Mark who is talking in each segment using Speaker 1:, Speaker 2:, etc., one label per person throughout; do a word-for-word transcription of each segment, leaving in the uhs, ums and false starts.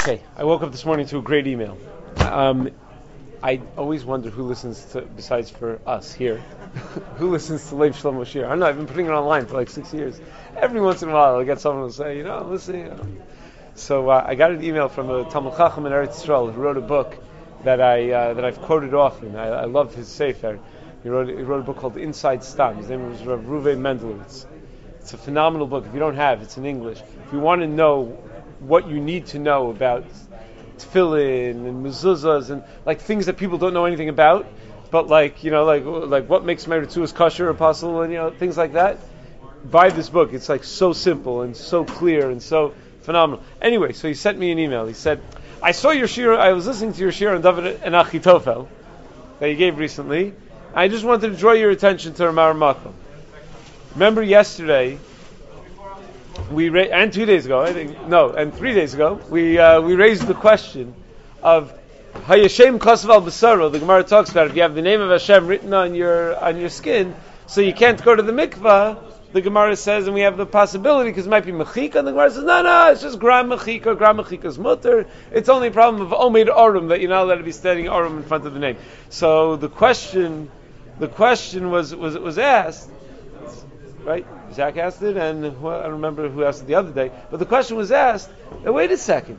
Speaker 1: Okay, I woke up this morning to a great email. Um, I always wonder who listens to, besides for us here, who listens to Lev Shlomo Shir. I don't know, I've been putting it online for like six years. Every once in a while I get someone who say, you know, listen. You know. So uh, I got an email from a Talmud Chacham in Eretz Yisrael who wrote a book that, I, uh, that I've quoted often. I, I love his sefer. He wrote, he wrote a book called Inside Stam. His name was Rav Ruven Mendelowitz. It's a phenomenal book. If you don't have it, it's in English. If you want to know what you need to know about tefillin and mezuzahs and like things that people don't know anything about, but like, you know, like like what makes my Ritzuas kosher or apostle and, you know, things like that, buy this book. It's like so simple and so clear and so phenomenal. Anyway, so he sent me an email. He said, I saw your shir, I was listening to your shir on David and Achitofel that you gave recently. I just wanted to draw your attention to Ramar Makom. Remember yesterday, we ra- and two days ago, I think, no, and three days ago, we uh, we raised the question of Hayashem Kosav al Basaro. The Gemara talks about if you have the name of Hashem written on your on your skin, so you can't go to the mikvah. The Gemara says, and we have the possibility because it might be mechika. And the Gemara says, no, no, it's just gram mechika. Gram mechika is mutter. It's only a problem of omed orum that you're not allowed to be standing orum in front of the name. So the question, the question was was was asked. Right? Zach asked it, and well, I don't remember who asked it the other day, but the question was asked, now wait a second,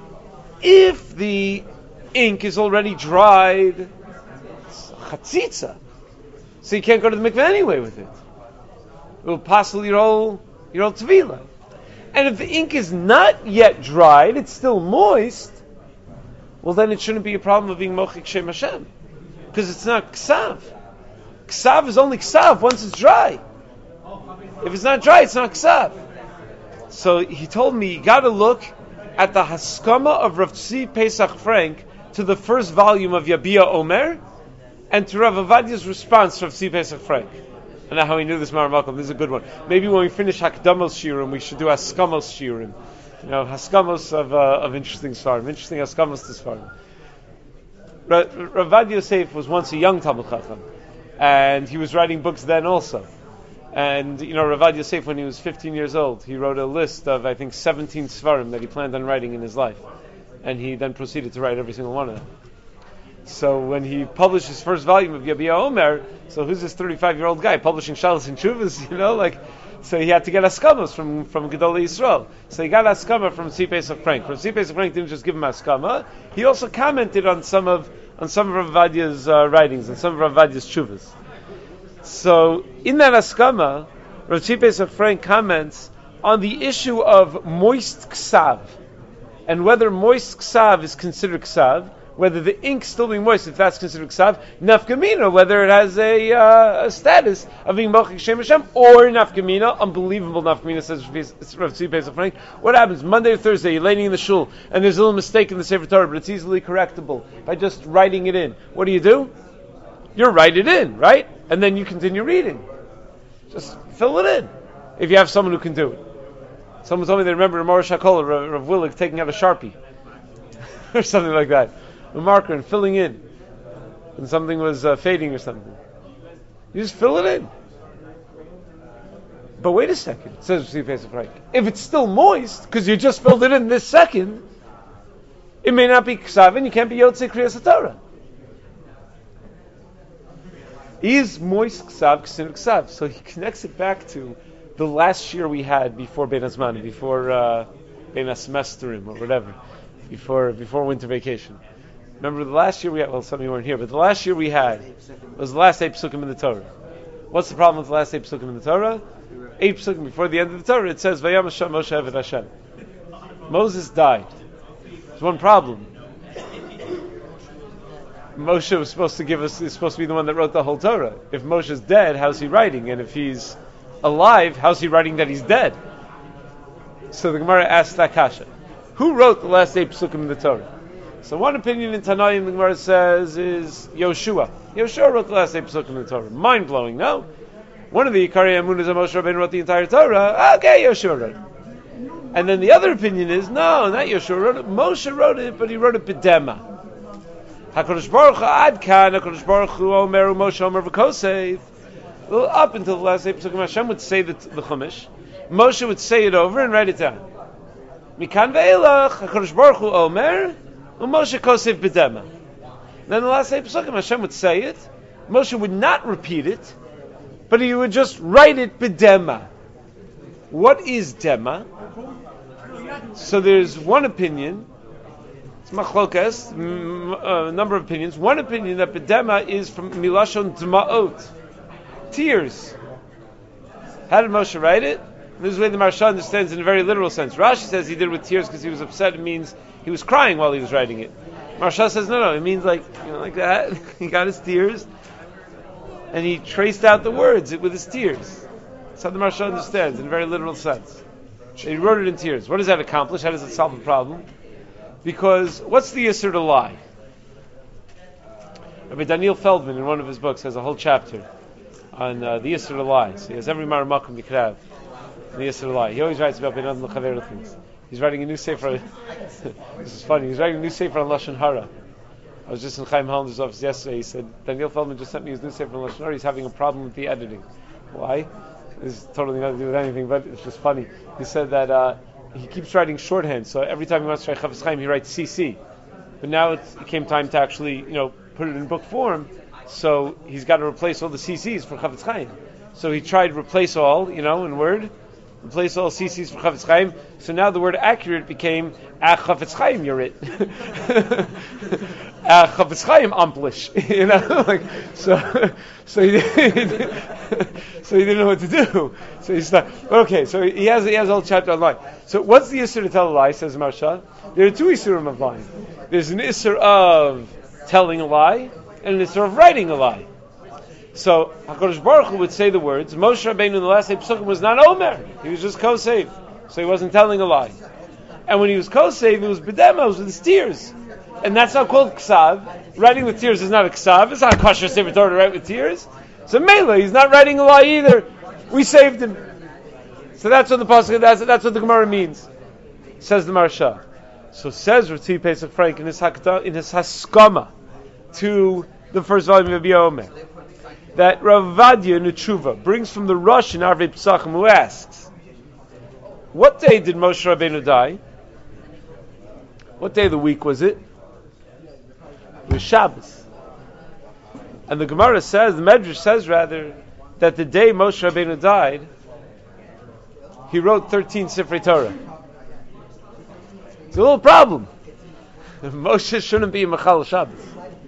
Speaker 1: if the ink is already dried, it's chatzitza, so you can't go to the mikveh anyway with it. It will passel your whole, your whole tevilah. And if the ink is not yet dried, it's still moist, well then it shouldn't be a problem of being mochik shem Hashem, because it's not ksav. Ksav is only ksav once it's dry. If it's not dry, it's not ksav. So he told me, you got to look at the Haskama of Rav Tzvi Pesach Frank to the first volume of Yabia Omer, and to Rav Avadia's response to Rav Tzvi Pesach Frank. I don't know how he knew this, Mar Malcolm. This is a good one. Maybe when we finish Hakdamos Shirim, we should do Haskamos Shirim. You know, Haskamos of uh, of interesting svarim, interesting Haskamos to svarim. Rav Avadia Yosef was once a young Talmud Chacham, and he was writing books then also. And, you know, Ravad Yosef, when he was fifteen years old, he wrote a list of, I think, seventeen svarim that he planned on writing in his life. And he then proceeded to write every single one of them. So when he published his first volume of Yabia Omer, so who's this thirty-five-year-old guy publishing Shalos and Chuvas, you know, like, so he had to get Askamos from, from Gedolei Yisrael. So he got Askama from Tzvi Pesach Frank. From Tzvi Pesach Frank didn't just give him Askama, he also commented on some of, on some of Rav Avadia's uh, writings, and some of Rav Avadia's Chuvas. So, in that Askama, Rav Tzvi Pesach Frank comments on the issue of moist ksav, and whether moist ksav is considered ksav, whether the ink still being moist, if that's considered ksav, nafkamina, whether it has a, uh, a status of being mochik shem Hashem, or nafkamina, unbelievable nafkamina, says Rav Tzvi Pesach Frank. What happens? Monday or Thursday, you're laying in the shul, and there's a little mistake in the Sefer Torah, but it's easily correctable by just writing it in. What do you do? You write it in, right? And then you continue reading. Just fill it in. If you have someone who can do it. Someone told me they remember Morish HaKol, Rav, Rav Willig, taking out a Sharpie. or something like that. A marker and filling in. And something was uh, fading or something. You just fill it in. But wait a second, says Tzvi Pesach Frank. If it's still moist, because you just filled it in this second, it may not be ksav and you can't be Yotzei Kriyas HaTorah. Is moist ksav k'sin ksav? So he connects it back to the last year we had before Bein Hazman, before uh, Bein HaSemesterim or whatever, before before winter vacation. Remember the last year we had? Well, some of you weren't here, but the last year we had was the last eight psukim in the Torah. What's the problem with the last eight psukim in the Torah? Eight psukim before the end of the Torah, it says Vayam Hashem Moshe Eved Hashem. Moses died. There's one problem. Moshe was supposed to give us, is supposed to be the one that wrote the whole Torah. If Moshe's dead, how's he writing? And if he's alive, how's he writing that he's dead? So the Gemara asks that kasha. Who wrote the last eight psukim in the Torah? So one opinion in Tanaim, the Gemara says, is Yoshua. Yoshua wrote the last eight psukim in the Torah. Mind-blowing, no? One of the Yikarei Amunah is that Moshe Rabbeinu wrote the entire Torah. Okay, Yoshua wrote it. And then the other opinion is, no, not Yoshua wrote it. Moshe wrote it, but he wrote it b'dema. HaKadosh Baruch Hu ad kan, HaKadosh Baruch Hu omeru Moshe omer v'kosev. Well, up until the last eight psukim, Hashem would say the, the Chumash. Moshe would say it over and write it down. Mikan ve'elach, HaKadosh Baruch Hu Omer, u'Moshe Kosev b'dema. Then the last eight Pesukim, Hashem would say it, Moshe would not repeat it, but he would just write it b'dema. What is dema? So there's one opinion, it's machlokas, a number of opinions. One opinion that b'dema is from milashon dma'ot, tears. How did Moshe write it? This is the way the Maharsha understands in a very literal sense. Rashi says he did it with tears because he was upset. It means he was crying while he was writing it. Maharsha says no, no. It means like you know, like that. He got his tears, and he traced out the words with his tears. That's how the Maharsha understands in a very literal sense. He wrote it in tears. What does that accomplish? How does it solve the problem? Because what's the Yisur to lie? Rabbi Daniel Feldman in one of his books has a whole chapter on uh, the Yisur to lie. So he has every maramakum you could have. The Yisur to lie. He always writes about Beinad L'Chaver things. He's writing a new sefer. This is funny. He's writing a new sefer on Lashon Hara. I was just in Chaim Hollander's office yesterday. He said Daniel Feldman just sent me his new sefer on Lashon Hara. He's having a problem with the editing. Why? This is totally nothing to do with anything, but it's just funny. He said that uh, he keeps writing shorthand, so every time he wants to write Chafetz Chaim, he writes C C. But now it's, it came time to actually, you know, put it in book form. So he's got to replace all the C Cs for Chafetz Chaim. So he tried to replace all, you know, in Word. Replace all C Cs for Chafetz Chaim. So now the word accurate became Ah Chafetz Chaim Yorit. Ah Chafetz Chaim Amplish. You know, like so. So he, didn't, so he didn't know what to do. So he started. But okay, so he has he has a whole chapter on lying. So what's the issur to tell a lie? Says Maharsha. There are two issurim of lying. There's an issur of telling a lie and an issur of writing a lie. So HaKadosh Baruch Hu would say the words. Moshe Rabbeinu in the last eight Pesukim was not Omer. He was just Kosev. So he wasn't telling a lie. And when he was Kosev, it was B'dema, it was with his tears. And that's not called Ksav. Writing with tears is not a Ksav. It's not a kosher Sefer Torah to write with tears. So Mela, he's not writing a lie either. We saved him. So that's what the Pasuk, that's, that's what the Gemara means. Says the Maharsha. So says Ritzi Pesach Frank in his, Hakta, in his Haskama to the first volume of Yom Omer, that Rav Vadia in Tshuva brings from the Rosh in Arvei Pesachim, who asks, what day did Moshe Rabbeinu die? What day of the week was it? It was Shabbos. And the Gemara says, the Medrash says rather, that the day Moshe Rabbeinu died, he wrote thirteen Sifrei Torah. It's a little problem. Moshe shouldn't be a Mechal Shabbos.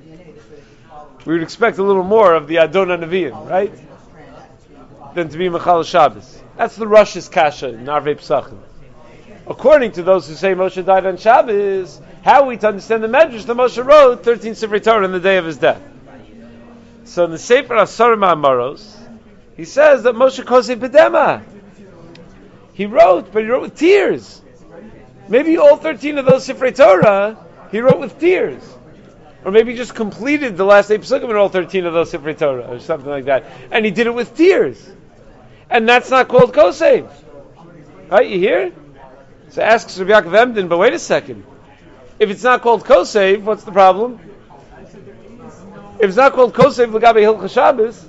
Speaker 1: We would expect a little more of the Adon HaNevi'im, right? Than to be Mechal Shabbos. That's the Rosh's Kasha in Arvei Pesachim. According to those who say Moshe died on Shabbos, how are we to understand the Medrash that Moshe wrote thirteen Sifrei Torah on the day of his death? So in the Sefer Asar Ma'amaros, he says that Moshe Kosev B'dema. He wrote, but he wrote with tears. Maybe all thirteen of those Sifrei Torah, he wrote with tears. Or maybe he just completed the last eight Pesukim in all thirteen of those Sifrei Torah, or something like that. And he did it with tears. And that's not called Kosev. Right, you hear? So asks Rabbi Yaakov Emden, but wait a second. If it's not called Kosev, what's the problem? If it's not called Kosev L'gabe Hilchos Shabbos,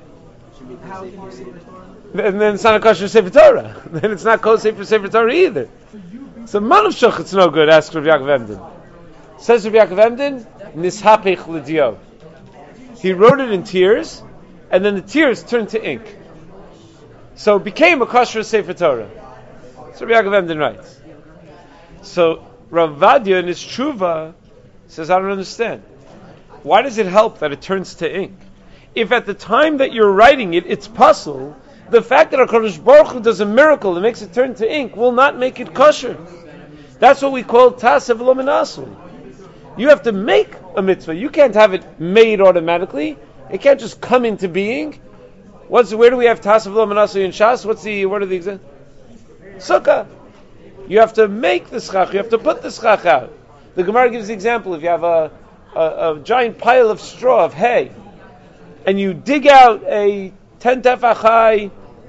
Speaker 1: and then it's not a kosher Sefer Torah. Then it's not Kosev for Sefer Torah either. So man of Shach, it's no good, asks Rabbi Yaakov Emden. Says Rabbi Yaakov Emden, Nishapech L'dio. He wrote it in tears, and then the tears turned to ink. So it became a kosher Sefer Torah. So Rabbi Yaakov Emden writes. So Rav Vadia in his Tshuva says, I don't understand. Why does it help that it turns to ink? If at the time that you're writing it, it's puzzle, the fact that HaKadosh Baruch Hu does a miracle that makes it turn to ink will not make it kosher. That's what we call tasev lo minasul. You have to make a mitzvah. You can't have it made automatically. It can't just come into being. What's where do we have tasev lo minasul in Shas? What's the what are the examples? Sukkah. You have to make the schach. You have to put the schach out. The Gemara gives the example. If you have a, a, a giant pile of straw, of hay, and you dig out a ten tefach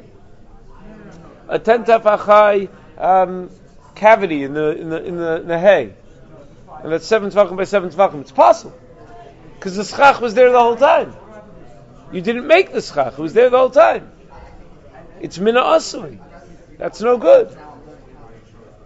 Speaker 1: a ten tefach um, cavity in the in the in the, in the hay, and that's seven tefachim by seven tefachim. It's possible because the schach was there the whole time. You didn't make the schach; it was there the whole time. It's mina asui. That's no good.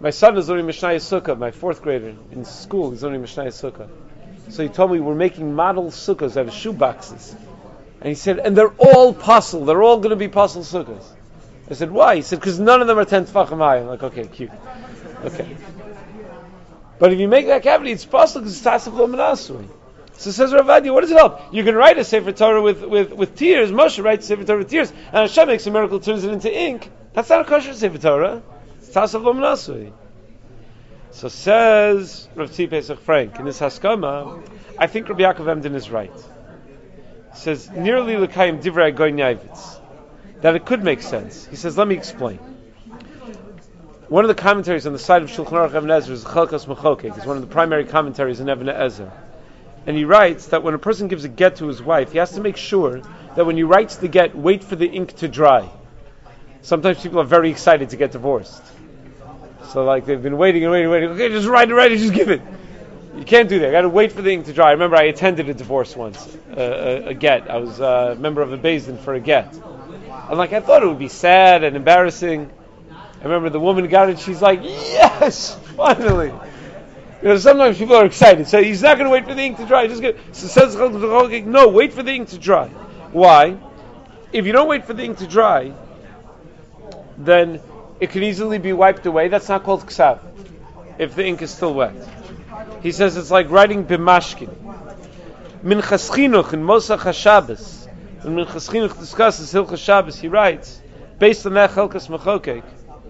Speaker 1: My son is learning Mishnah Sukkah, my fourth grader in school. He's learning Mishnah Sukkah. So he told me we're making model sukkahs out of shoe boxes. And he said, and they're all puzzle. They're all going to be puzzle sukkahs. I said, why? He said, because none of them are ten tefachim high. I'm like, okay, cute. Okay. But if you make that cavity, it's puzzle because it's tasaf lo menasui. So says Rav Adia, what does it help? You can write a Sefer Torah with, with, with tears. Moshe writes a Sefer Torah with tears. And Hashem makes a miracle, turns it into ink. That's not a kosher Sefer Torah. It's tasaf lo menasui. So says Rav Tzvi Pesach Frank, in this Haskama, I think Rabbi Yaakov Emden is right. He says, nearly l'kayim divrei Goy Nyavitz, that it could make sense. He says, let me explain. One of the commentaries on the side of Shulchan Aruch Even HaEzer is Chelkas Mechokek. It's one of the primary commentaries in Even HaEzer. And he writes that when a person gives a get to his wife, he has to make sure that when he writes the get, wait for the ink to dry. Sometimes people are very excited to get divorced. So like they've been waiting and waiting and waiting. Okay, just write it, write it, just give it. You can't do that. You got to wait for the ink to dry. I remember I attended a divorce once, uh, a, a get. I was a member of a Beis Din for a get. And like I thought it would be sad and embarrassing. I remember the woman got it. She's like, yes, finally. You know, sometimes people are excited. So he's not going to wait for the ink to dry. Just get. So says no, wait for the ink to dry. Why? If you don't wait for the ink to dry, then it can easily be wiped away. That's not called ksav, if the ink is still wet. He says it's like writing b'mashkin. Minchas Chinuch in Mosach HaShabbos. When Minchas Chinuch discusses Hilchas Shabbos, he writes, based on that Chelkas Mechokek,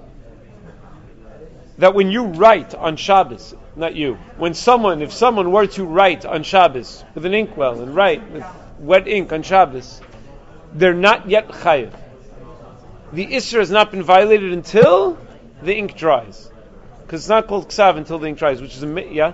Speaker 1: that when you write on Shabbos, not you, when someone, if someone were to write on Shabbos with an inkwell and write with wet ink on Shabbos, they're not yet chayiv. The Isser has not been violated until the ink dries. Because it's not called ksav until the ink dries, which is a, yeah?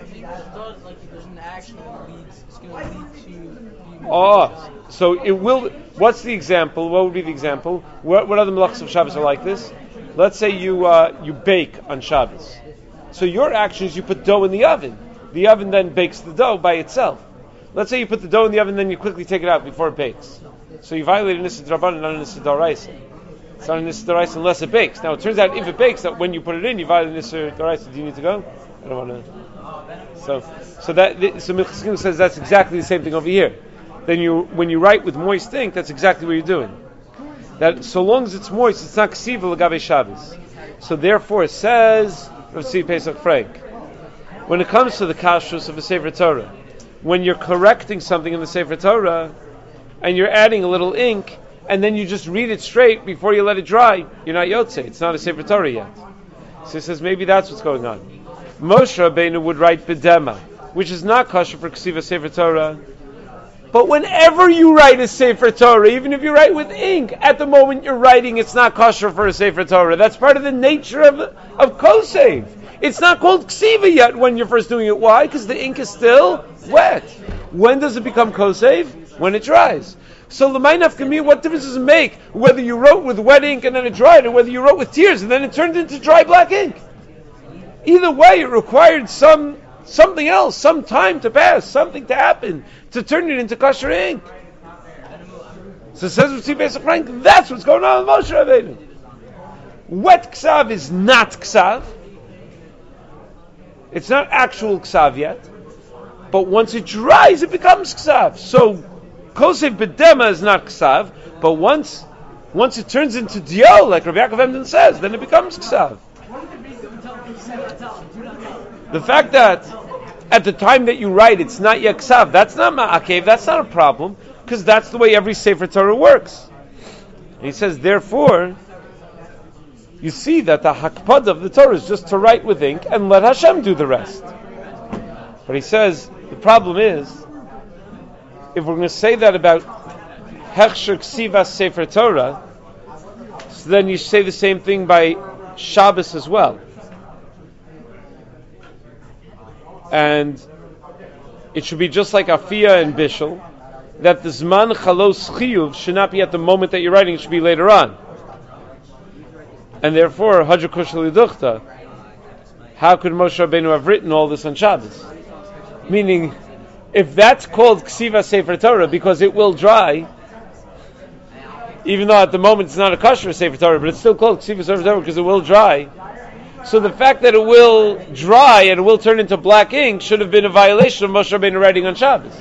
Speaker 1: Oh, so it will, what's the example? What would be the example? What, what other melachos of Shabbos are like this? Let's say you uh, you bake on Shabbos. So your action is you put dough in the oven. The oven then bakes the dough by itself. Let's say you put the dough in the oven, then you quickly take it out before it bakes. So you violate an Issa D'Rabbanan, not an Issa D'Oraisa. It's not an Issa D'Oraisa unless it bakes. Now it turns out if it bakes, that when you put it in, you violate an Issa D'Oraisa. Do you need to go? I don't want to. So, so that so Minchas Chinuch says that's exactly the same thing over here. Then you, when you write with moist ink, that's exactly what you're doing. That so long as it's moist, it's not ksiva l'gavei Shabbos. So therefore, it says Rav Tzvi Pesach Frank, when it comes to the kashrus of a Sefer Torah, when you're correcting something in the Sefer Torah, and you're adding a little ink, and then you just read it straight before you let it dry, you're not yotze. It's not a Sefer Torah yet. So he says maybe that's what's going on. Moshe Rabbeinu would write bedema, which is not kosher for ksiva Sefer Torah. But whenever you write a Sefer Torah, even if you write with ink, at the moment you're writing, it's not kosher for a Sefer Torah. That's part of the nature of of kosev. It's not called ksiva yet when you're first doing it. Why? Because the ink is still wet. When does it become kosev? When it dries. So l'may nafka, what difference does it make whether you wrote with wet ink and then it dried, or whether you wrote with tears and then it turned into dry black ink? Either way, it required some something else, some time to pass, something to happen to turn it into kosher ink. So says Rav Tzvi Pesach Frank, that's what's going on with Moshe Rabbeinu. Wet ksav is not ksav. It's not actual ksav yet, but once it dries, it becomes ksav. So kosev bedema is not ksav, but once once it turns into dio, like Rabbi Yaakov Emden says, then it becomes ksav. The fact that at the time that you write it's not yet ksav, that's not ma'akev, that's not a problem, because that's the way every Sefer Torah works. And he says, therefore, you see that the hakpad of the Torah is just to write with ink and let Hashem do the rest. But he says, the problem is, if we're going to say that about hechsher ksivas Sefer Torah, so then you say the same thing by Shabbos as well. And it should be just like Afiyah and Bishul, that the Zman Chalos Chiyuv should not be at the moment that you're writing, it should be later on. And therefore, Hadra Kushal Yiduchta, how could Moshe Rabbeinu have written all this on Shabbos? Meaning, if that's called Ksiva Sefer Torah, because it will dry, even though at the moment it's not a kosher Sefer Torah, but it's still called Ksiva Sefer Torah because it will dry, So the fact that it will dry and it will turn into black ink should have been a violation of Moshe Rabbeinu writing on Shabbos.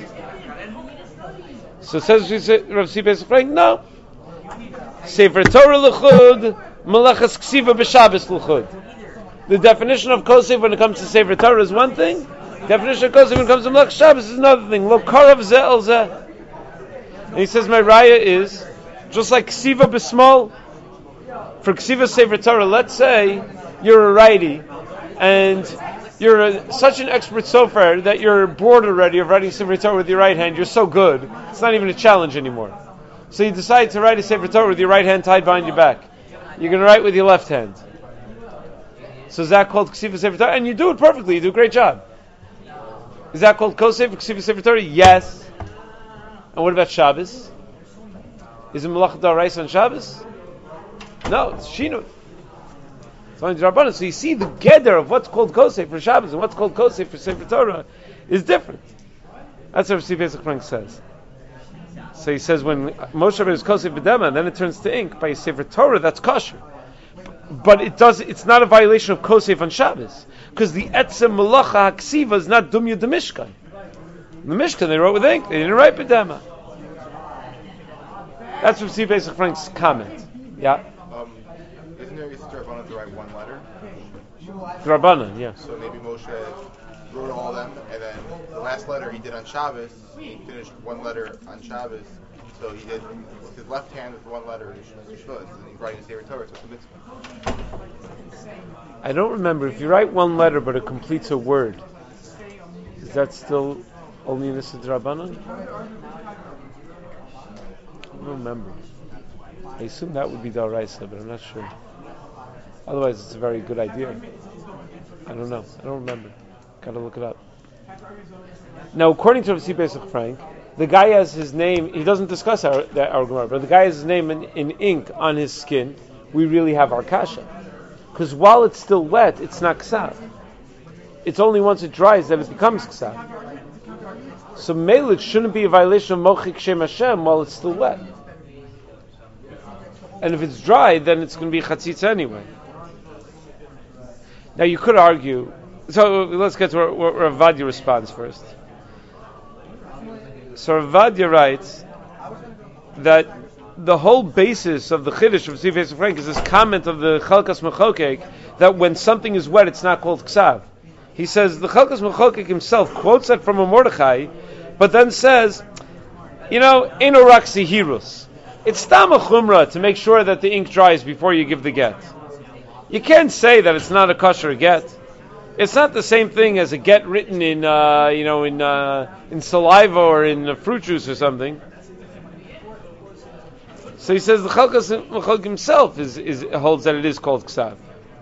Speaker 1: So says Rav Sibes Frank, no. Sefer Torah l'chud, Melechas Ksiva b'Shabbos l'chud. The definition of Kosef when it comes to Sefer Torah is one thing. The definition of Kosef when it comes to Melechas Shabbos is another thing. Lo karav zeh el zeh. And he says my raya is just like Ksiva b'Smol. For Ksiva Sefer Torah, let's say you're a righty and you're a, such an expert sofer that you're bored already of writing Sefer Torah with your right hand. You're so good, it's not even a challenge anymore. So you decide to write a Sefer Torah with your right hand tied behind your back. You're going to write with your left hand. So is that called Ksiva Sefer Torah? And you do it perfectly. You do a great job. Is that called Kosef Ksiva Sefer Torah? Yes. And what about Shabbos? Is it Melachah D'Oraisa on Shabbos? No, it's Shinut. It's only D'Rabbanan. So you see the gather of what's called Kosef for Shabbos and what's called Kosef for Sefer Torah is different. That's what Rav Pesach Frank says. So he says when Moshe Rabbeinu is Kosef B'dema, then it turns to ink by Sefer Torah. That's kosher, but it does. It's not a violation of Kosef on Shabbos because the Etzem Melacha Haksiva is not Dumya de Mishkan. The Mishkan they wrote with ink. They didn't write B'dema. That's Rav Pesach Frank's comment. Yeah.
Speaker 2: Um, isn't there Yisrael Rabbanan to write one letter?
Speaker 1: Rabbanan, yeah.
Speaker 2: So maybe Moshe wrote all of them, and then the last letter he did on Shabbos, he finished one letter on Shabbos, so he did with his left hand with one letter, and he's writing Sefer Torah, so it's a mitzvah.
Speaker 1: I don't remember, if you write one letter but it completes a word, is that still only in the Rabbanan? I don't remember. I assume that would be D'Oraisa, but I'm not sure. Otherwise, it's a very good idea. I don't know. I don't remember. Got to look it up. Now, according to Rav Pesach Frank, the guy has his name. He doesn't discuss our that our Gemara, but the guy has his name in, in ink on his skin. We really have our kasha, because while it's still wet, it's not ksav. It's only once it dries that it becomes ksav. So, mele, it shouldn't be a violation of mochik shem Hashem while it's still wet. And if it's dry, then it's going to be chatzitza anyway. Now you could argue. So let's get to where, where Rav Vadia responds first. So Rav Vadia writes that the whole basis of the Chiddush of Rav Pesach Frank is this comment of the Chalkas Mechokek that when something is wet, it's not called ksav. He says the Chalkas Mechokek himself quotes that from a Mordechai, but then says, you know, Eino rak zihirus. It's tam a chumrah to make sure that the ink dries before you give the get. You can't say that it's not a kosher get. It's not the same thing as a get written in, uh, you know, in uh, in saliva or in uh, fruit juice or something. So he says the Chalkas Mechok himself is, is holds that it is called ksav.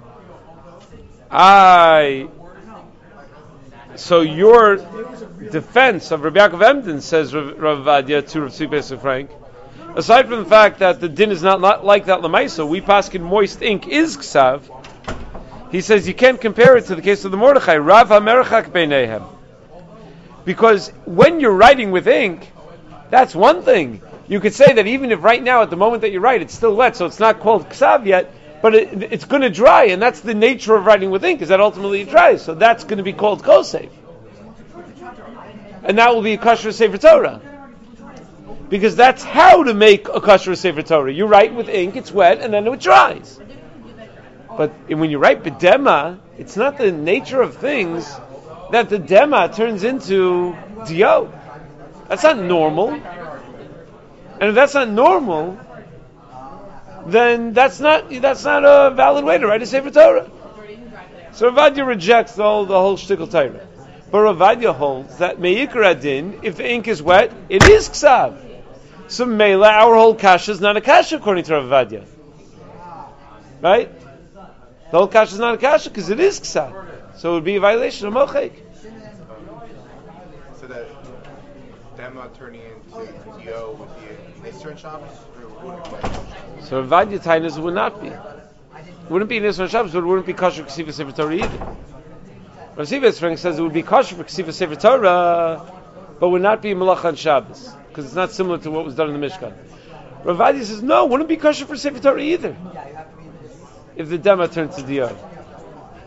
Speaker 1: I. So your defense of Rabbi Yaakov Emden, says Rav, Rav Vadia to Rav Pesach Frank, aside from the fact that the din is not, not like that lamaisa, we paskin moist ink is ksav. He says you can't compare it to the case of the Mordechai. Rav hamerchak beinehem. Because when you're writing with ink, that's one thing. You could say that even if right now, at the moment that you write, it's still wet, so it's not called ksav yet, but it, it's going to dry, and that's the nature of writing with ink, is that ultimately it dries. So that's going to be called kosef. And that will be a kosher Sefer Torah. Because that's how to make a kosher Sefer Torah. You write with ink, it's wet, and then it dries. But when you write b'dema, it's not the nature of things that the dema turns into dio. That's not normal. And if that's not normal, then that's not that's not a valid way to write a Sefer Torah. So Rav Vadia rejects the whole the whole shtickle Torah. But Rav Vadia holds that me'ikar adin, if the ink is wet, it is ksav. So Mela, our whole kasha is not a kasha according to Rav Vadia. Right? The whole kasha is not a kasha because it is ksav. So it would be a violation of mochek.
Speaker 2: So that dema turning into dio would be a Nisra and Shabbos?
Speaker 1: So Rav Vadia Tainas would not be. It wouldn't be Nisra and Shabbos, but it wouldn't be kosher for Ksiva Sefer Torah either. Rav Sivas Frank says it would be kosher for Ksiva Sefer Torah, but would not be Melach on Shabbos, because it's not similar to what was done in the Mishkan. Rav Vadia says, no, it wouldn't be kosher for Sefer Torah either, if the Dema turned to Dio.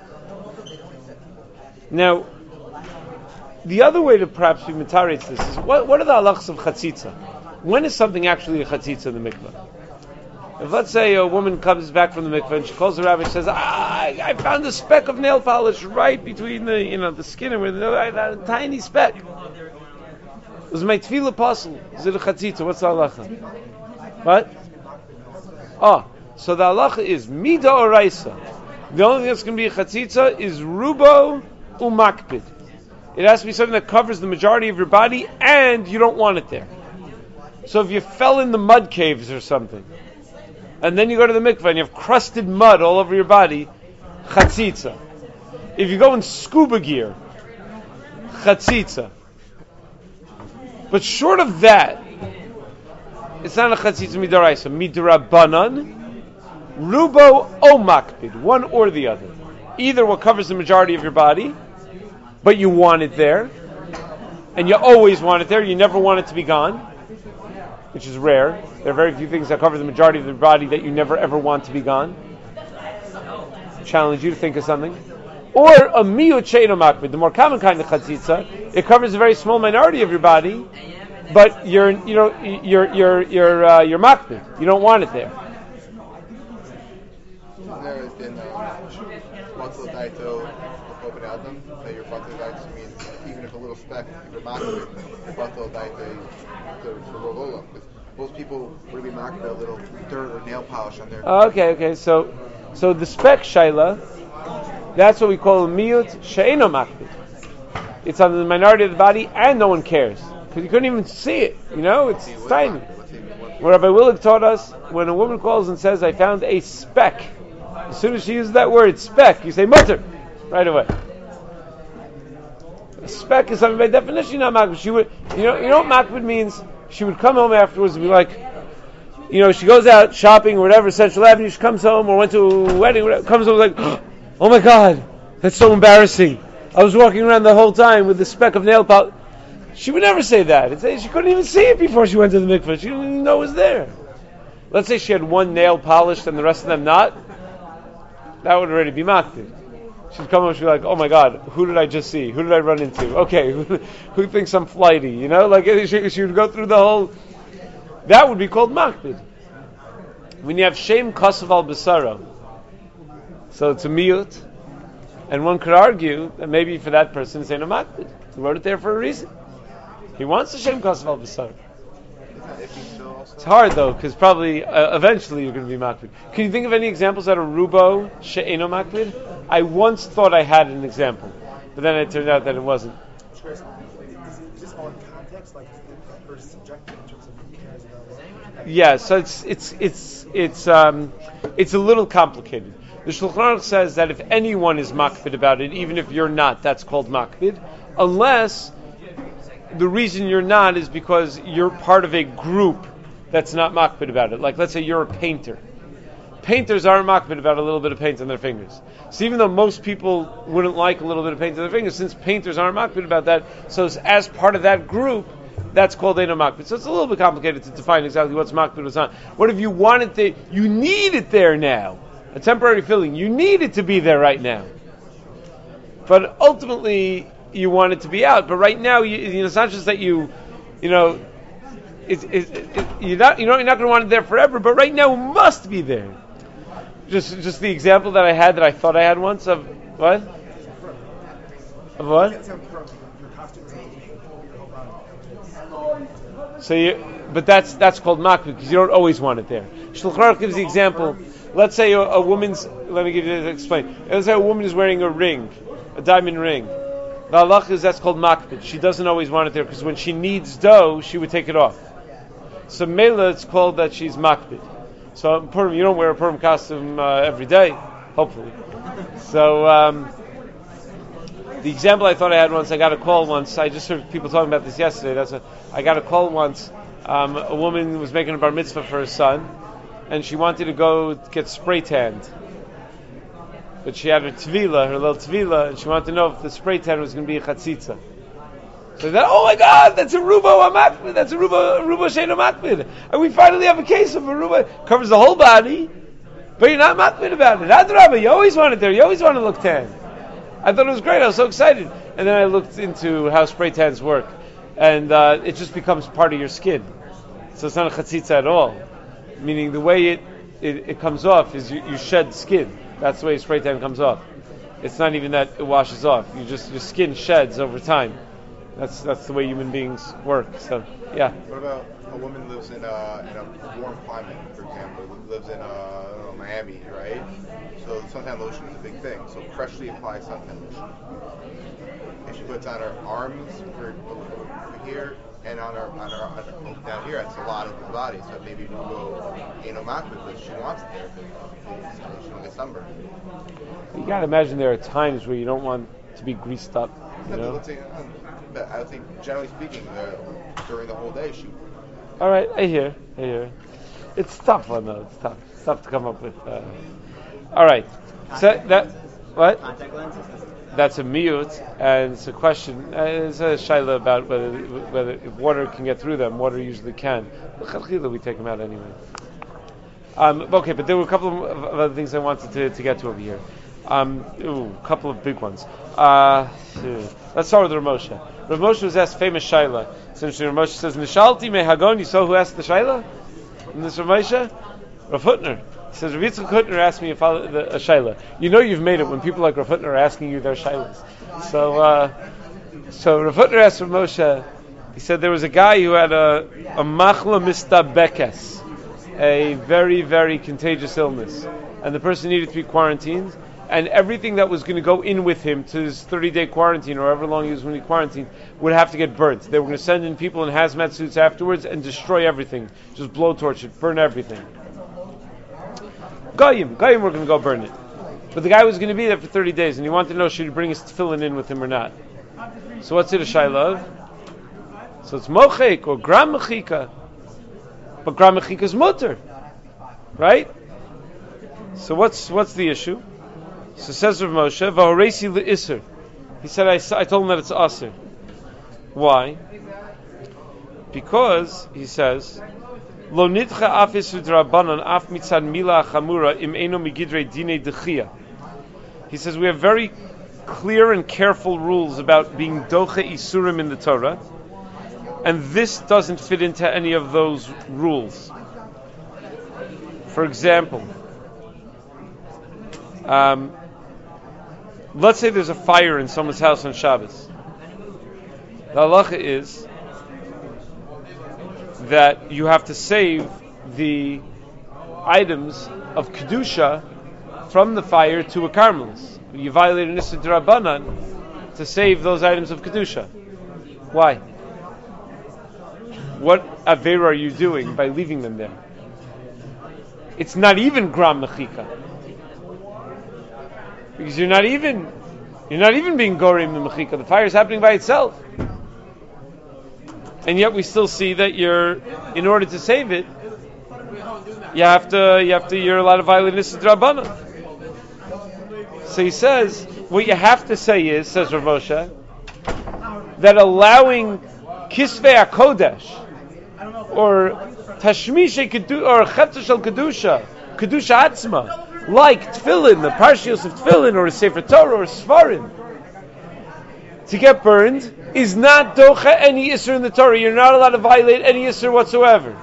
Speaker 1: Now, the other way to perhaps be mitaretz this is, what, what are the halachas of chatzitza? When is something actually a chatzitza in the mikveh? If let's say a woman comes back from the mikveh and she calls the rabbi and says, ah, I, I found a speck of nail polish right between the, you know, the skin and the, I found a tiny speck. Was my tefillah apostle? Is it a chatzitza? What's the halacha? What? Oh, so the halacha is mida oraisa. The only thing that's going to be a chatzitza is rubo umakpid. It has to be something that covers the majority of your body and you don't want it there. So if you fell in the mud caves or something, and then you go to the mikveh and you have crusted mud all over your body, chatzitza. If you go in scuba gear, chatzitza. But short of that, it's not a chatzitza midaraisa. Midarabanan, rubo o makpid, one or the other. Either what covers the majority of your body, but you want it there, and you always want it there, you never want it to be gone, which is rare. There are very few things that cover the majority of the body that you never ever want to be gone. Challenge you to think of something. Or a miyut she'eino makpid, the more common kind of chatzitza, it covers a very small minority of your body, but you're, you know, you're, you're, you're, uh, you're makpid. You don't want it there.
Speaker 2: There has been batal daito open album that your batal daito means even if a little speck, if you're makpid, batal daito to roll olam. Most people would be makpid a little dirt or nail polish on their.
Speaker 1: Okay, okay. So, so the speck shaila, that's what we call a miyut she'eino makpid. It's on the minority of the body, and no one cares because you couldn't even see it. You know, it's tiny. What Rabbi Willig taught us: when a woman calls and says, "I found a speck," as soon as she uses that word "speck," you say "mutter" right away. A speck is something by definition not makpid. She would, you know, you know what makpid means. She would come home afterwards and be like, you know, she goes out shopping or whatever, Central Avenue, she comes home or went to a wedding, whatever, comes home like, oh my God, that's so embarrassing. I was walking around the whole time with a speck of nail polish. She would never say that. It's, she couldn't even see it before she went to the mikveh. She didn't even know it was there. Let's say she had one nail polished and the rest of them not. That would already be makpid. She'd come home, she'd be like, oh my God, who did I just see? Who did I run into? Okay, who, who thinks I'm flighty? You know, like she, she would go through the whole... That would be called makpid. When you have shem kasav al basara, so it's a miyut, and one could argue that maybe for that person it's a makpid. He wrote it there for a reason. He wants the shem kasav al basara. It's hard though, because probably uh, eventually you're going to be makpid. Can you think of any examples that are rubo she'eino makpid? I once thought I had an example, but then it turned out that it wasn't.
Speaker 3: Is this all in context, like versus subjective in terms of who cares about?
Speaker 1: Yeah, so it's it's it's it's um it's a little complicated. The Shulchan Aruch says that if anyone is makpid about it, even if you're not, that's called makpid, unless the reason you're not is because you're part of a group that's not makpid about it. Like, let's say you're a painter. Painters aren't makpid about a little bit of paint on their fingers. So even though most people wouldn't like a little bit of paint on their fingers, since painters aren't makpid about that, so as part of that group, that's called eino makpid. So it's a little bit complicated to define exactly what's makpid, what's not. What if you want it there? You need it there now. A temporary filling. You need it to be there right now. But ultimately, you want it to be out. But right now, you, you know, it's not just that you, you know, it's, it's, it, you're not, you know, you're not going to want it there forever. But right now, it must be there. Just, just the example that I had that I thought I had once of what? Of what? So you, but that's that's called makpid because you don't always want it there. Shulchan Aruch gives the example. Let's say a, a woman's. Let me give you explain. Let's say a woman is wearing a ring, a diamond ring. The halacha is that's called makpid. She doesn't always want it there because when she needs dough, she would take it off. So mela, it's called that she's makpid. So Purim, you don't wear a Purim costume uh, every day, hopefully. So um, the example I thought I had once, I got a call once. I just heard people talking about this yesterday. That's a, I got a call once. Um, a woman was making a bar mitzvah for her son, and she wanted to go get spray tanned. But she had her tvila, her little tvila, and she wanted to know if the spray tan was going to be a chatzitza. So that, oh my God, that's a rubo makpid. That's a rubo rubo she'eino makpid. And we finally have a case of a rubo covers the whole body, but you're not makpid about it. Adrabah, you always want it there. You always want to look tan. I thought it was great. I was so excited. And then I looked into how spray tans work, and uh, it just becomes part of your skin. So it's not a chatzitza at all. Meaning the way it, it, it comes off is you, you shed skin. That's the way spray tan comes off. It's not even that it washes off. You just your skin sheds over time. That's that's the way human beings work. So yeah.
Speaker 2: What about a woman lives in a, in a warm climate, for example, lives in uh, I don't know, Miami, right? So suntan lotion is a big thing. So freshly applied suntan lotion. And she puts on her arms for over here and on her on her, on her down here. That's a lot of the body. So maybe we'll go anal makbid because she wants it there because she don't get sunburned.
Speaker 1: You gotta imagine there are times where you don't want to be greased up. You know?
Speaker 2: Let's say, but I think generally speaking, uh, during the whole day, she.
Speaker 1: All right, I hear, I hear. It's tough, I know. It's tough. It's tough to come up with. Uh... All right, so that what?
Speaker 4: Contact lenses.
Speaker 1: That's a miyut, and it's a question. Uh, it's a shaila about whether whether if water can get through them. Water usually can. We take them out anyway. Um, okay, but there were a couple of other things I wanted to, to get to over here. Um, ooh, a couple of big ones. Uh, let's start with Rav Moshe. Rav Moshe was asked famous shaila. So Rav Moshe says, "Nishalti mehagon." You saw who asked the shaila? And this Rav Moshe, Rav Hutner. He says, Rav Yitzchak Hutner asked me if I, the, a shaila. You know you've made it when people like Rav Hutner are asking you their shailas. So, uh, so Rav Hutner asked Rav Moshe. He said there was a guy who had a a machla mistabekes, a very very contagious illness, and the person needed to be quarantined. And everything that was going to go in with him to his thirty-day quarantine, or however long he was going to be quarantined, would have to get burnt. They were going to send in people in hazmat suits afterwards and destroy everything. Just blowtorch it, burn everything. Goyim, Goyim were going to go burn it. But the guy was going to be there for thirty days, and he wanted to know should he bring his tefillin in with him or not. So what's it a shaila of? So it's mochek or gram mechika. But gram mechika is mutter. Right? So what's what's the issue? So says Rav Moshe, "V'horesi le'isur." He said, I, I told him that it's aser. Why? Because, he says, "Lo nitcha af isur d'Rabbanan af mitzad mila chamura im eno migidrei dinei dechia." He says, we have very clear and careful rules about being doche isurim in the Torah, and this doesn't fit into any of those rules. For example, um, let's say there's a fire in someone's house on Shabbos. The halacha is that you have to save the items of kedusha from the fire to a karmelis. You violate an issur d'Rabbanan to save those items of kedusha. Why? What avera are you doing by leaving them there? It's not even gram mechika. Because you're not even you're not even being gorim the mechika. The fire is happening by itself. And yet we still see that you're, in order to save it, you have to you have to you're allowed to violate issur d'Rabbanan. So he says, what you have to say is, says Rav Moshe, that allowing kisvei HaKodesh or tashmishe kedu or chetza shel kedusha, kedusha atzma, like tefillin, the parshios of tefillin, or a sefer Torah, or svarim, to get burned is not docha any issur in the Torah. You're not allowed to violate any issur whatsoever.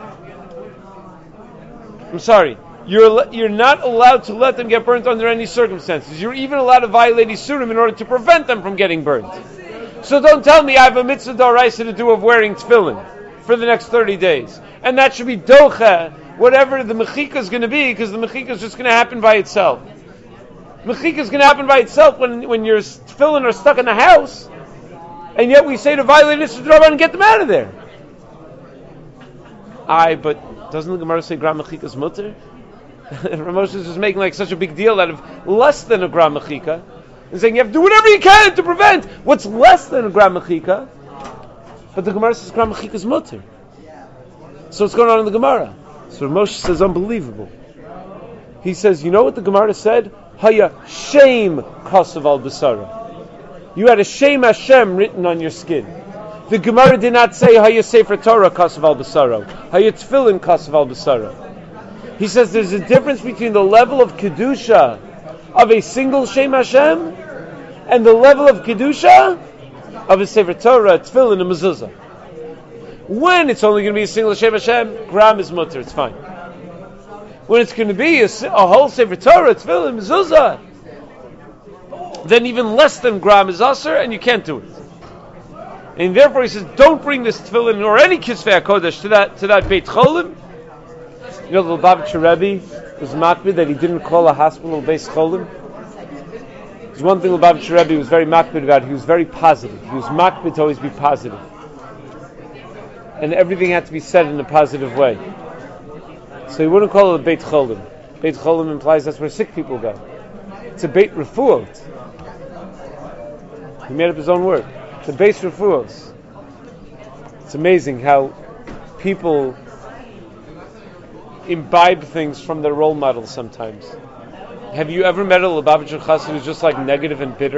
Speaker 1: I'm sorry. You're you're not allowed to let them get burnt under any circumstances. You're even allowed to violate isurim in order to prevent them from getting burnt. So don't tell me I have a mitzvah d'oraisa to do of wearing tefillin for the next thirty days, and that should be docha, whatever the mechika is going to be, because the mechika is just going to happen by itself. Mechika is going to happen by itself when when your tefillin are stuck in the house, and yet we say to violate issur d'Rabbanan and get them out of there. Aye, but doesn't the Gemara say gram mechika is mutter? Rav Moshe is just making like such a big deal out of less than a gram mechika, and saying you have to do whatever you can to prevent what's less than a gram mechika. But the Gemara says gram mechika is mutter. So what's going on in the Gemara? So Rav Moshe says unbelievable. He says, you know what the Gemara said? Haya shame kasav al basara. You had a shame Hashem written on your skin. The Gemara did not say Haya sefer Torah kasav al basara. Haya tefillin kasav al basara. He says there's a difference between the level of kedusha of a single Shem Hashem and the level of kedusha of a sefer Torah, tefillin, and mezuzah. When it's only going to be a single Hashem Hashem, gram is mutter, it's fine. When it's going to be a, a whole sefer Torah, tefillin, mezuzah, then even less than gram is aser, and you can't do it. And therefore he says, don't bring this tefillin or any kisvei HaKodesh to that to that Beit Cholim. You know, the Lubavitcher Rebbe was makbid that he didn't call a hospital Beit Cholim. There's one thing Lubavitcher Rebbe was very makbid about. He was very positive. He was makbid to always be positive. And everything had to be said in a positive way. So he wouldn't call it a Beit Cholim. Beit Cholim implies that's where sick people go. It's a Beit Refuot. He made up his own word. The base refuos. It's amazing how people imbibe things from their role models sometimes. Have you ever met a Lubavitcher Chassid who's just like negative and bitter?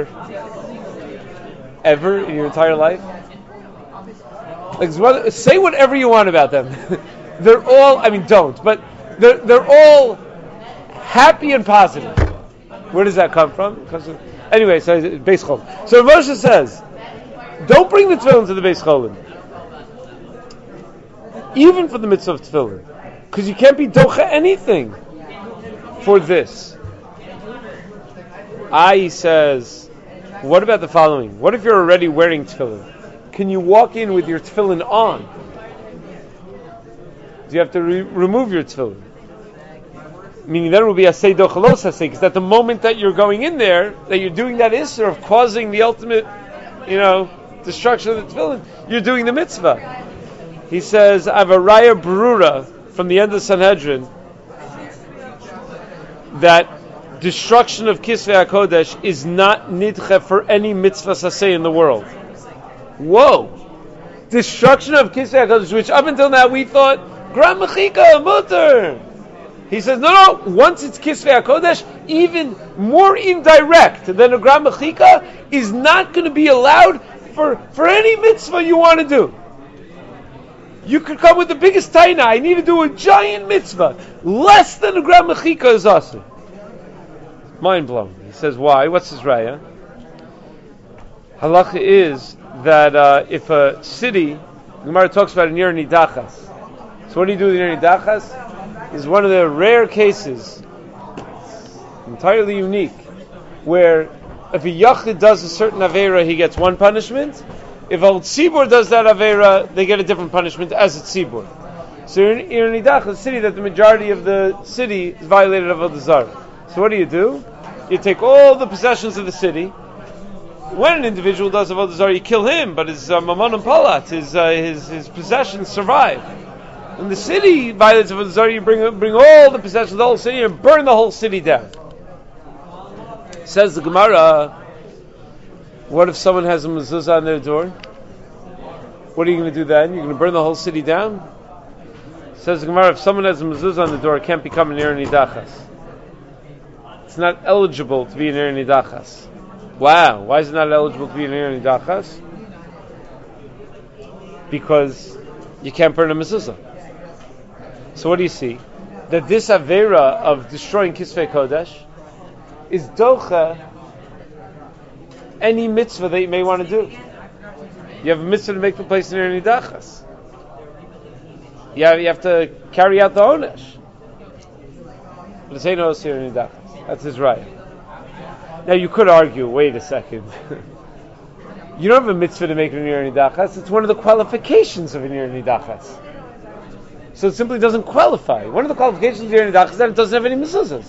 Speaker 1: Ever in your entire life? Like, say whatever you want about them. They're all, I mean don't, but they're, they're all happy and positive. Where does that come from? It comes from anyway, so Beis Cholim. So Moshe says, don't bring the tefillin to the Beis Cholim, even for the mitzvah of tefillin, because you can't be docha anything for this. I says, what about the following? What if you're already wearing tefillin? Can you walk in with your tefillin on? Do you have to re- remove your tefillin? Meaning that will be a say dochalos asay, because at the moment that you're going in there, that you're doing that isser of causing the ultimate, you know, destruction of the tefillin, you're doing the mitzvah. He says, I have a raya brura from the end of Sanhedrin that destruction of kisvei HaKodesh is not nidche for any mitzvah saseh in the world. Whoa! Destruction of kisvei HaKodesh, which up until now we thought, gram mechika, mutter. He says, no, no, once it's kisvei HaKodesh, even more indirect than a gram mechika is not going to be allowed for, for any mitzvah you want to do. You could come with the biggest taina, I need to do a giant mitzvah. Less than a gram mechika is asur. Mind blown. He says, why? What's his raya? Halacha is that uh, if a city, the Gemara talks about an Yer Nidachas. So what do you do with Yer Nidachas? Is one of the rare cases, entirely unique, where if a Yachid does a certain Aveira, he gets one punishment. If Al Tzibur does that Aveira, they get a different punishment as a Tzibur. So in Yer Nidachas, a city that the majority of the city is violated of Avodah Zarah. So what do you do? You take all the possessions of the city. When an individual does Avodah Zarah, you kill him, but his uh, Mammon and Palat, his, uh, his his possessions survive. When the city violates Avodah Zarah, you bring bring all the possessions of the whole city and burn the whole city down. Says the Gemara, what if someone has a mezuzah on their door? What are you going to do then? You're going to burn the whole city down? Says the Gemara, if someone has a mezuzah on the door, it can't become an Yer Nidachas. It's not eligible to be an Yer Nidachas. Wow, why is it not eligible to be an Yer Nidachas? Because you can't burn a mezuzah. So what do you see? That this Aveira of destroying Kisvei Kodesh is docha any mitzvah that you may want to do. You have a mitzvah to make the place in Yer Nidachas. You have, you have to carry out the onesh. But it's ain't no Yer Nidachas. That's his right. Now you could argue, wait a second. You don't have a mitzvah to make an Yer Nidachas. It's one of the qualifications of an Yer Nidachas. So it simply doesn't qualify. One of the qualifications of Yer Nidachas is that it doesn't have any mezuzahs.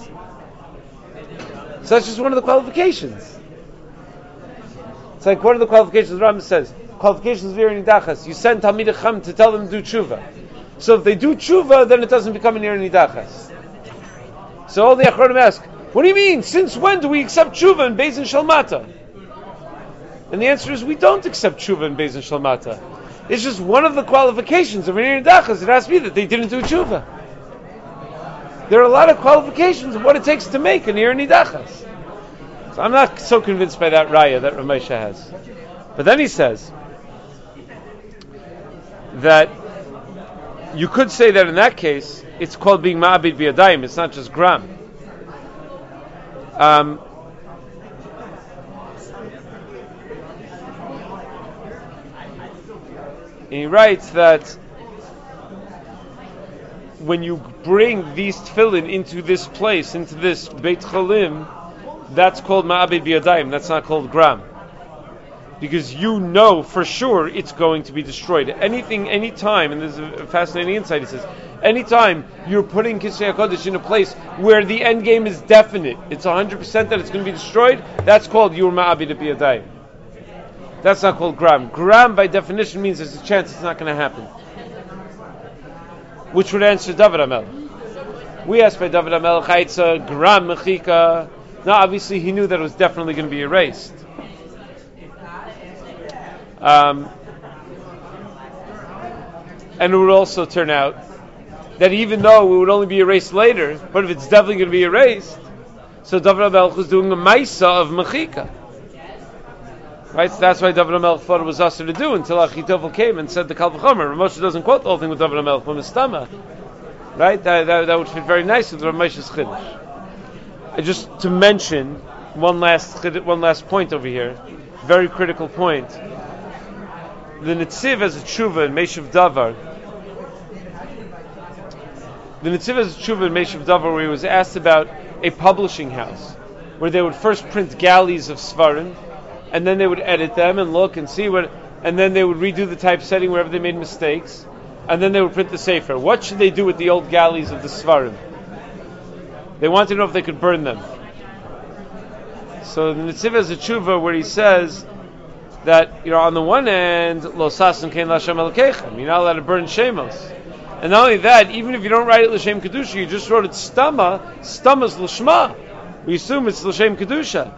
Speaker 1: So that's just one of the qualifications. It's like one of the qualifications, the Rambam says, qualifications of Yer Nidachas. You send Talmidei Chacham to tell them to do tshuva. So if they do tshuva, then it doesn't become an Yer Nidachas. So all the Achronim ask, what do you mean? Since when do we accept tshuva in Beis Din Shalmata? And the answer is, we don't accept tshuva in Beis Din Shalmata. It's just one of the qualifications of an Yer Nidachas. It has to be that they didn't do tshuva. There are a lot of qualifications of what it takes to make an Yer Nidachas. So I'm not so convinced by that raya that Ramesha has. But then he says that you could say that in that case, it's called being ma'abid biyadayim. It's not just gram. Um, And he writes that when you bring these tefillin into this place, into this Beit Cholim, that's called Ma'abed B'Yadayim. That's not called Gram. Because you know for sure it's going to be destroyed. Anything, anytime, and there's a fascinating insight, he says, anytime you're putting Kisrei HaKodesh in a place where the end game is definite, it's one hundred percent that it's going to be destroyed, that's called Yur Ma'abed B'Yadayim. That's not called Gram. Gram, by definition, means there's a chance it's not going to happen. Which would answer David HaMelech. We asked by David HaMelech, Chaitza, Gram Mechika. Now, obviously, he knew that it was definitely going to be erased. Um, and it would also turn out that even though it would only be erased later, but if it's definitely going to be erased, so David HaMelech was doing a Maisa of Mechika. Right, so that's why David HaMelech thought it was usher to do until Achitofel came and said the Kal V'chomer. Moshe doesn't quote the whole thing with David HaMelech, but Mistama, right? That, that, that would fit very nicely with Rav Moshe's Chiddush. Just to mention one last one last point over here, very critical point. The Netziv as a tshuva in Meshiv Davar. The Netziv as a tshuva in Meshiv Davar, where he was asked about a publishing house, where they would first print galleys of Svarim, and then they would edit them and look and see what, and then they would redo the typesetting wherever they made mistakes, and then they would print the Sefer. What should they do with the old galleys of the Svarim? They wanted to know if they could burn them. So the Netziv has a tshuva where he says that, you know, on the one hand, Lo Sasim Kein Lashem Elokeichem, you're not allowed to burn Shemos. And not only that, even if you don't write it L'Shem Kedusha, you just wrote it Stama, Stama's L'Shma. We assume it's L'Shem Kedusha.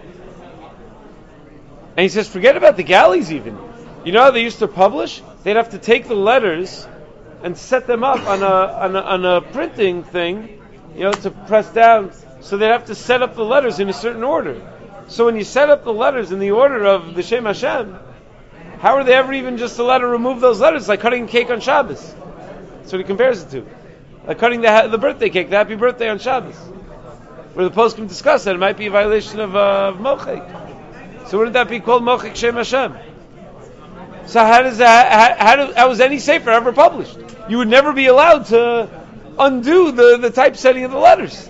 Speaker 1: And he says, forget about the galleys even. You know how they used to publish? They'd have to take the letters and set them up on a on a, on a printing thing, you know, to press down. So they'd have to set up the letters in a certain order. So when you set up the letters in the order of the Shem Hashem, how are they ever even just allowed to remove those letters? It's like cutting cake on Shabbos. That's what he compares it to. Like cutting the the birthday cake, the happy birthday on Shabbos. Where the post can discuss that it might be a violation of, uh, of Mochek. So wouldn't that be called Mochik Shem Hashem? So how does that, how, how, do, how was any Sefer ever published? You would never be allowed to undo the, the typesetting of the letters.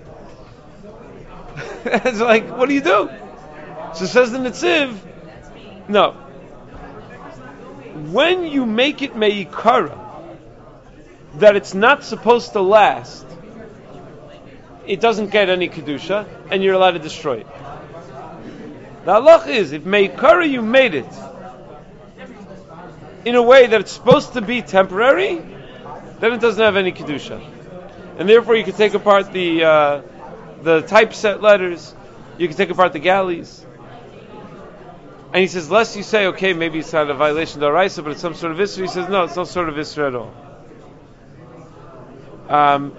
Speaker 1: It's like, what do you do? So says the Netziv, no. When you make it me'ikara, that it's not supposed to last, it doesn't get any Kedusha, and you're allowed to destroy it. The halach is, if me'ikara you made it in a way that it's supposed to be temporary, then it doesn't have any Kedusha. And therefore you can take apart the uh, the typeset letters, you can take apart the galleys. And he says, lest you say, okay, maybe it's not a violation of the Raisa, but it's some sort of Isra. He says, no, it's no sort of Isra at all. Um,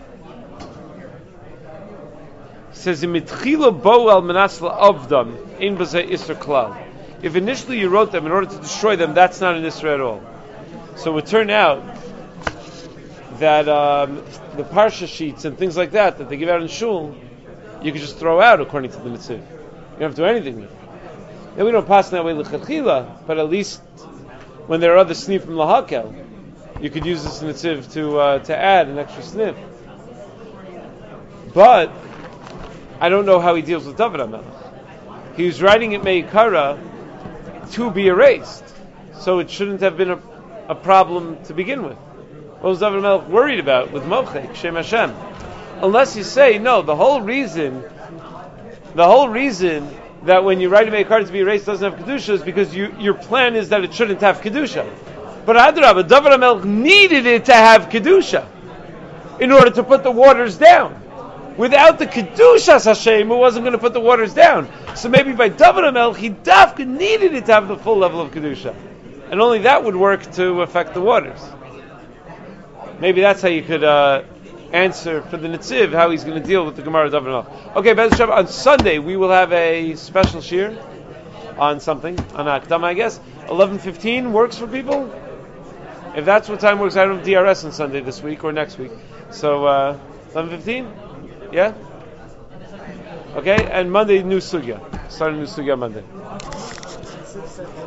Speaker 1: he says, if initially you wrote them in order to destroy them, that's not an Isra at all. So it would turn out that um, the Parsha sheets and things like that, that they give out in Shul, you could just throw out according to the Netziv. You don't have to do anything with it. And we don't pass that way l'chadchila, but at least when there are other snif from lahakel, you could use this Netziv to uh, to add an extra snif. But I don't know how he deals with David HaMelech. He was writing it me'ikara to be erased, so it shouldn't have been a, a problem to begin with. What was David HaMelech worried about with Mochek, Shem Hashem? Unless you say, no, the whole reason, the whole reason that when you write a me'ikara to be erased doesn't have Kedusha is because you, your plan is that it shouldn't have Kedusha. But Adrabah, David HaMelech needed it to have Kedusha in order to put the waters down. Without the Kedushas Hashem, it wasn't going to put the waters down. So maybe by David HaMelech, he dafka needed it to have the full level of Kedusha. And only that would work to affect the waters. Maybe that's how you could uh, answer for the Netziv, how he's going to deal with the Gemara of David HaMelech. Okay, Bez Shabbat, on Sunday, we will have a special shir on something, on Akdama, I guess. eleven fifteen works for people? If that's what time works, I don't have D R S on Sunday this week or next week. So, uh, eleven fifteen? Yeah? Okay, and Monday, new sugya. Start a new sugya Monday.